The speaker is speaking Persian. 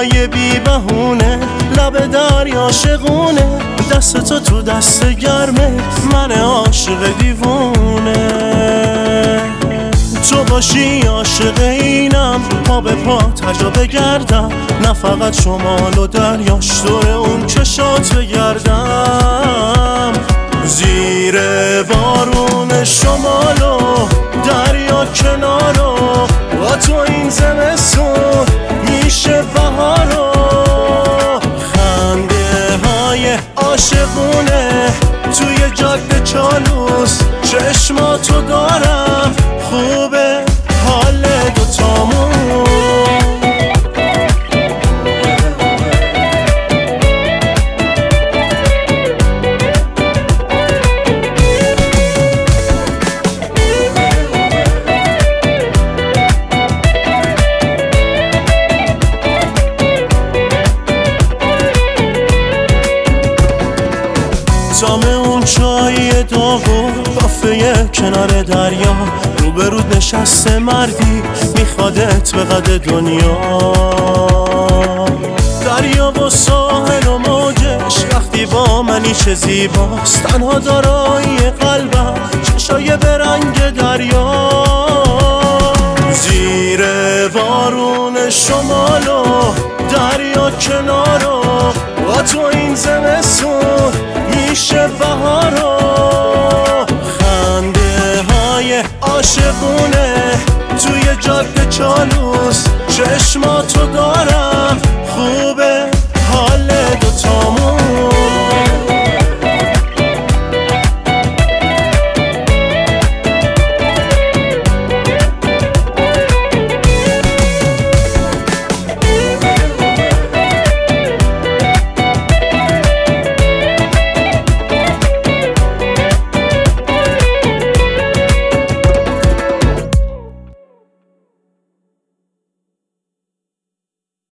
های بی بهونه، لب دریا شقونه، دست تو دست گرمه من عاشق دیوونه. تو باشی عاشق اینم، پا به پا تجا بگردم، نه فقط شمال و دریاش دور اون چشات بگردم. زیر بارون شمال و دریا کنارو، با تو این زمستون میشه بهارو. خنده های عاشقونه توی جاده چالوس، چشماتو دارم خوبه حال دوتامون. دام اون چای داغو کافه کنار دریا، روبرود نشسته مردی میخوادت به قد دنیا. دریا و ساحل و موجش وقتی با منی چه زیباست، تنها دارایی قلبم چشای برنگ دریا. زیر بارون شمال و دریا کنارو، با تو این زمستون میشه بهارو. خنده های عاشقونه توی جاده چالوس،